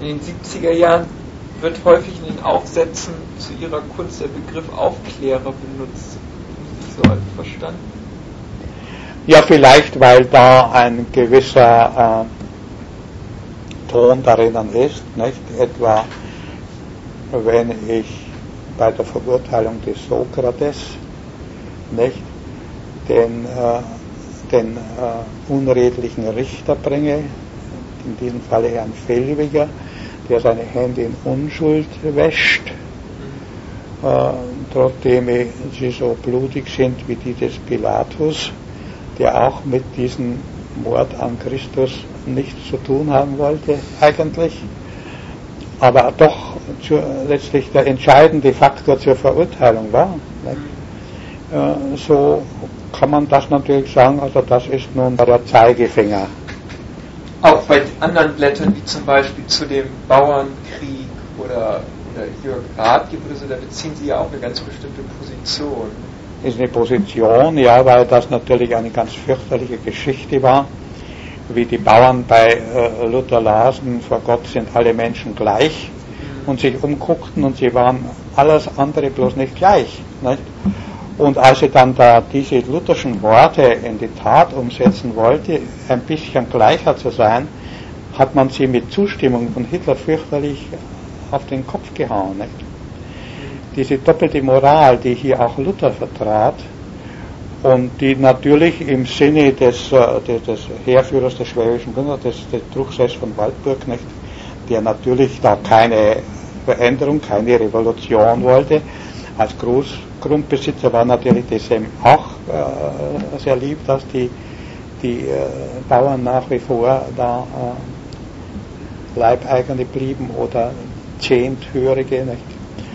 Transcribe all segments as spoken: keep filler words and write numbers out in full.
In den siebziger Jahren wird häufig in den Aufsätzen zu ihrer Kunst der Begriff Aufklärer benutzt. Nicht so verstanden? Ja, vielleicht, weil da ein gewisser äh, Ton darin ist, nicht? Etwa, wenn ich bei der Verurteilung des Sokrates, nicht, den, äh, den äh, unredlichen Richter bringe, in diesem Falle Herrn Fellwiger, der seine Hände in Unschuld wäscht, äh, trotzdem sie so blutig sind wie die des Pilatus, der auch mit diesem Mord an Christus nichts zu tun haben wollte, eigentlich, aber doch zu, letztlich der entscheidende Faktor zur Verurteilung war. Äh, so kann man das natürlich sagen, also das ist nun der Zeigefinger. Auch bei anderen Blättern, wie zum Beispiel zu dem Bauernkrieg oder, oder Jörg Rathgeb oder so, da beziehen Sie ja auch eine ganz bestimmte Position. Ist eine Position, ja, weil das natürlich eine ganz fürchterliche Geschichte war, wie die Bauern bei äh, Luther lasen, vor Gott sind alle Menschen gleich, mhm. und sich umguckten und sie waren alles andere bloß nicht gleich. Nicht? Und als sie dann da diese lutherschen Worte in die Tat umsetzen wollte, ein bisschen gleicher zu sein, hat man sie mit Zustimmung von Hitler fürchterlich auf den Kopf gehauen. Nicht? Diese doppelte Moral, die hier auch Luther vertrat und die natürlich im Sinne des, des, des Heerführers des Schwäbischen Bundes, des, des Truchsess von Waldburg, nicht, der natürlich da keine Veränderung, keine Revolution wollte, als Großgrundbesitzer war natürlich das ihm auch äh, sehr lieb, dass die, die äh, Bauern nach wie vor da äh, Leibeigene blieben oder Zehnthörige, nicht?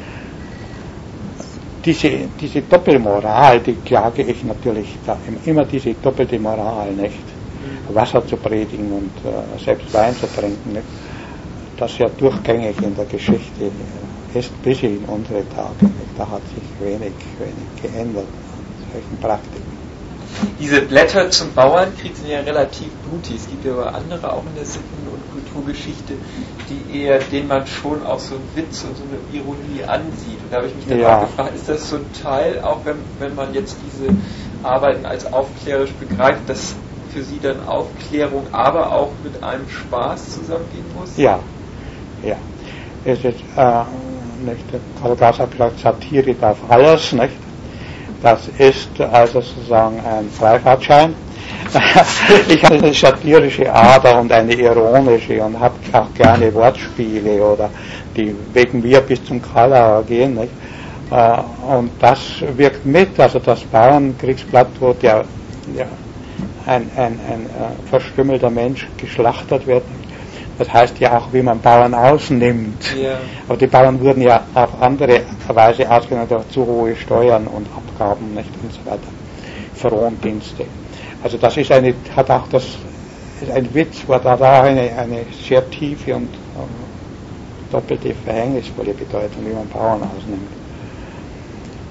Diese, diese Doppelmoral, die klage ich natürlich da, immer diese doppelte Moral, nicht? Wasser zu predigen und äh, selbst Wein zu trinken, nicht? Das ist ja durchgängig in der Geschichte ist bis in unsere Tage, nicht? Da hat sich wenig, wenig geändert an solchen Praktiken. Diese Blätter zum Bauernkrieg sind ja relativ blutig. Es gibt ja aber andere auch in der Sitten- und Kulturgeschichte, die eher, denen man schon auch so einen Witz und so eine Ironie ansieht. Und da habe ich mich dann ja. auch gefragt, ist das so ein Teil, auch wenn, wenn man jetzt diese Arbeiten als aufklärerisch begreift, dass für Sie dann Aufklärung aber auch mit einem Spaß zusammengehen muss? Ja, ja. Es ist, äh, nicht, Karl Gass hat gesagt, Satire darf alles, nicht? Das ist also sozusagen ein Freifahrtschein. Ich habe eine satirische Ader und eine ironische und habe auch gerne Wortspiele oder die wegen mir bis zum Kalauer gehen. Nicht? Und das wirkt mit, also das Bauernkriegsblatt, wo der, der ein, ein, ein verstümmelter Mensch geschlachtet wird. Das heißt ja auch, wie man Bauern ausnimmt. Ja. Aber die Bauern wurden ja auf andere Weise ausgenommen, durch zu hohe Steuern und Abgaben, nicht, und so weiter. Frondienste. Also das ist eine, hat auch das, ist ein Witz, wo da, da eine, eine sehr tiefe und um, doppelte verhängnisvolle Bedeutung, wie man Bauern ausnimmt.